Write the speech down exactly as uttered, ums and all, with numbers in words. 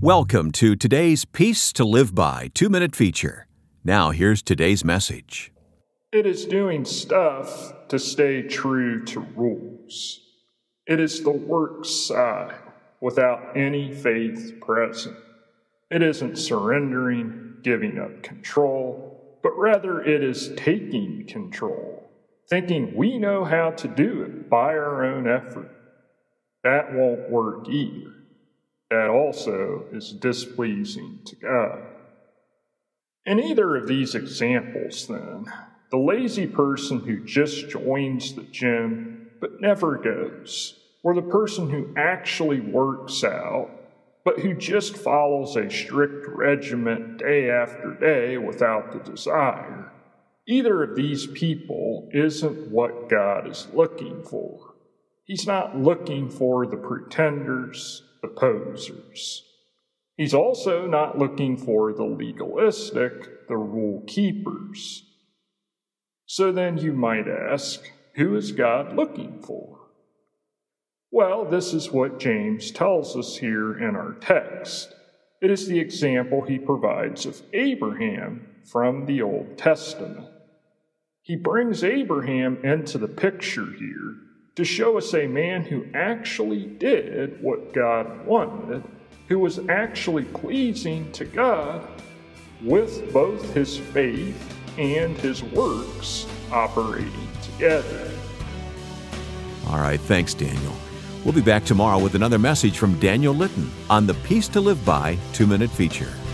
Welcome to today's Peace to Live By two-minute feature. Now here's today's message. It is doing stuff to stay true to rules. It is the work side without any faith present. It isn't surrendering, giving up control, but rather it is taking control, thinking we know how to do it by our own effort. That won't work either. That also is displeasing to God. In either of these examples, then, the lazy person who just joins the gym but never goes, or the person who actually works out but who just follows a strict regimen day after day without the desire, either of these people isn't what God is looking for. He's not looking for the pretenders, the posers. He's also not looking for the legalistic, the rule keepers. So then you might ask, who is God looking for? Well, this is what James tells us here in our text. It is the example he provides of Abraham from the Old Testament. He brings Abraham into the picture here to show us a man who actually did what God wanted, who was actually pleasing to God with both his faith and his works operating together. All right, thanks, Daniel. We'll be back tomorrow with another message from Daniel Litton on the Peace to Live By two-minute feature.